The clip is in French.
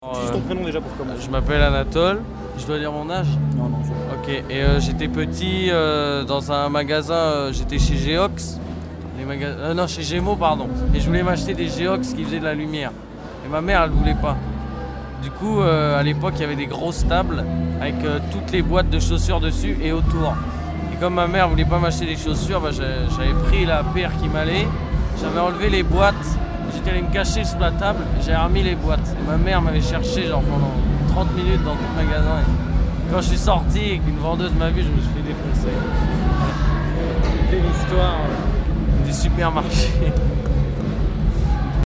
Juste ton prénom déjà pour commencer. Je m'appelle Anatole. Je dois dire mon âge? Non, c'est bon. Ok, et j'étais petit dans un magasin, j'étais chez Geox. Non, chez Gémeaux, pardon. Et je voulais m'acheter des Geox qui faisaient de la lumière. Et ma mère, elle voulait pas. Du coup, à l'époque, il y avait des grosses tables avec toutes les boîtes de chaussures dessus et autour. Et comme ma mère voulait pas m'acheter des chaussures, j'avais pris la paire qui m'allait. J'avais enlevé les boîtes. J'étais allé me cacher sous la table. J'ai remis les boîtes. Et ma mère m'avait cherché genre pendant 30 minutes dans tout le magasin. Et quand je suis sorti et qu'une vendeuse m'a vu, je me suis fait défoncer. C'est l'histoire Du supermarché.